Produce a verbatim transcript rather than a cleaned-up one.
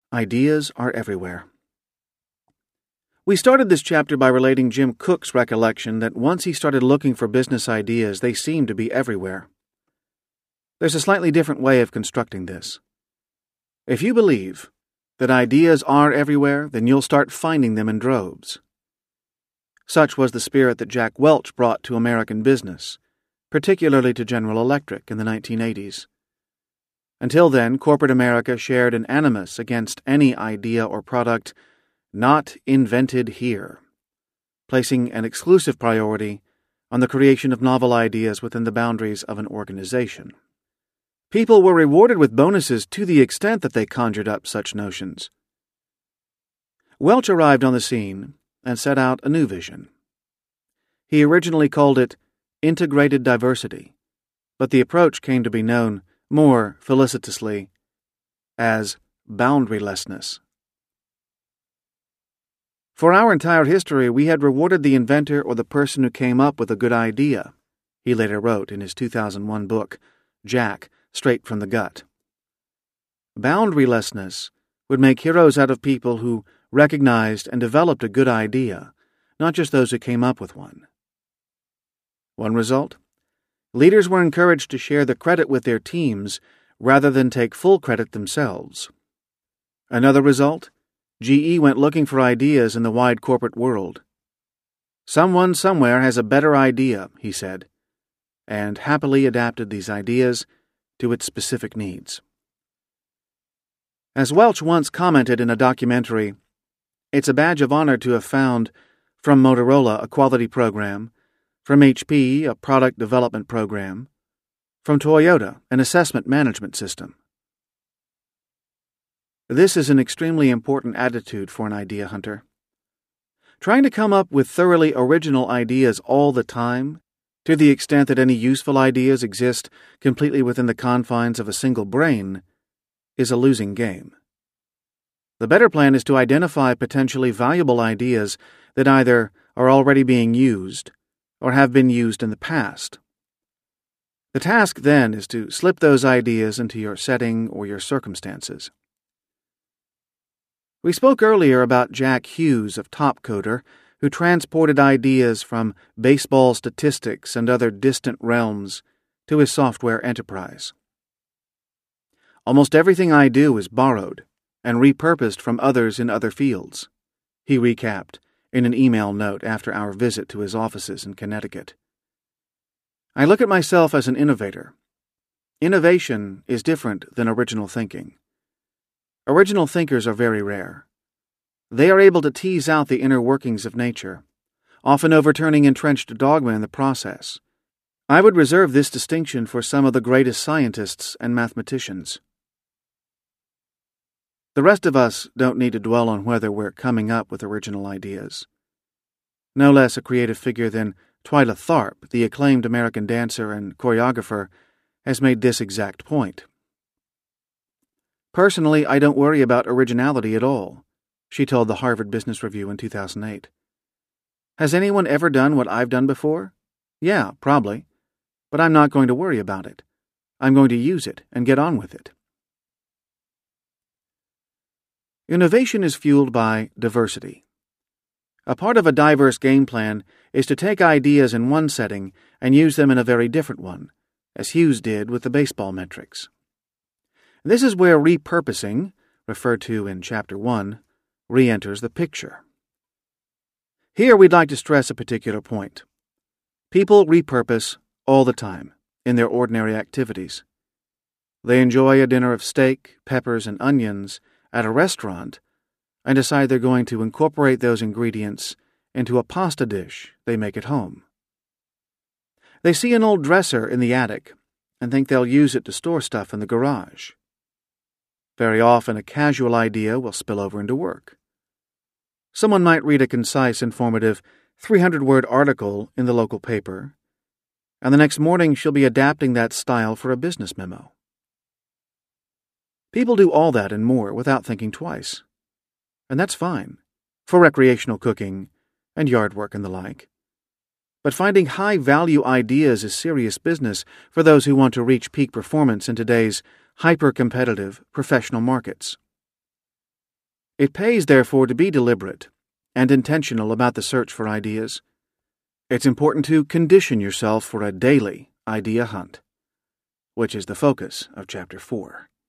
Ideas are everywhere. We started this chapter by relating Jim Cook's recollection that once he started looking for business ideas, they seemed to be everywhere. There's a slightly different way of constructing this. If you believe that ideas are everywhere, then you'll start finding them in droves. Such was the spirit that Jack Welch brought to American business, particularly to General Electric in the nineteen eighties. Until then, corporate America shared an animus against any idea or product not invented here, placing an exclusive priority on the creation of novel ideas within the boundaries of an organization. People were rewarded with bonuses to the extent that they conjured up such notions. Welch arrived on the scene and set out a new vision. He originally called it integrated diversity, but the approach came to be known more felicitously as boundarylessness. For our entire history, we had rewarded the inventor or the person who came up with a good idea, he later wrote in his two thousand one book, Jack, Straight from the Gut. Boundarylessness would make heroes out of people who recognized and developed a good idea, not just those who came up with one. One result? Leaders were encouraged to share the credit with their teams rather than take full credit themselves. Another result? G E went looking for ideas in the wide corporate world. Someone somewhere has a better idea, he said, and happily adapted these ideas to its specific needs. As Welch once commented in a documentary, it's a badge of honor to have found, from Motorola, a quality program, from H P, a product development program, from Toyota, an assessment management system. This is an extremely important attitude for an idea hunter. Trying to come up with thoroughly original ideas all the time, to the extent that any useful ideas exist completely within the confines of a single brain, is a losing game. The better plan is to identify potentially valuable ideas that either are already being used or have been used in the past. The task, then, is to slip those ideas into your setting or your circumstances. We spoke earlier about Jack Hughes of Topcoder, who transported ideas from baseball statistics and other distant realms to his software enterprise. Almost everything I do is borrowed and repurposed from others in other fields, he recapped in an email note after our visit to his offices in Connecticut. I look at myself as an innovator. Innovation is different than original thinking. Original thinkers are very rare. They are able to tease out the inner workings of nature, often overturning entrenched dogma in the process. I would reserve this distinction for some of the greatest scientists and mathematicians. The rest of us don't need to dwell on whether we're coming up with original ideas. No less a creative figure than Twyla Tharp, the acclaimed American dancer and choreographer, has made this exact point. Personally, I don't worry about originality at all, she told the Harvard Business Review in two thousand eight. Has anyone ever done what I've done before? Yeah, probably. But I'm not going to worry about it. I'm going to use it and get on with it. Innovation is fueled by diversity. A part of a diverse game plan is to take ideas in one setting and use them in a very different one, as Hughes did with the baseball metrics. This is where repurposing, referred to in Chapter one, re-enters the picture. Here we'd like to stress a particular point. People repurpose all the time in their ordinary activities. They enjoy a dinner of steak, peppers, and onions at a restaurant and decide they're going to incorporate those ingredients into a pasta dish they make at home. They see an old dresser in the attic and think they'll use it to store stuff in the garage. Very often a casual idea will spill over into work. Someone might read a concise, informative, three hundred word article in the local paper, and the next morning she'll be adapting that style for a business memo. People do all that and more without thinking twice. And that's fine, for recreational cooking and yard work and the like. But finding high-value ideas is serious business for those who want to reach peak performance in today's hyper-competitive professional markets. It pays, therefore, to be deliberate and intentional about the search for ideas. It's important to condition yourself for a daily idea hunt, which is the focus of Chapter four.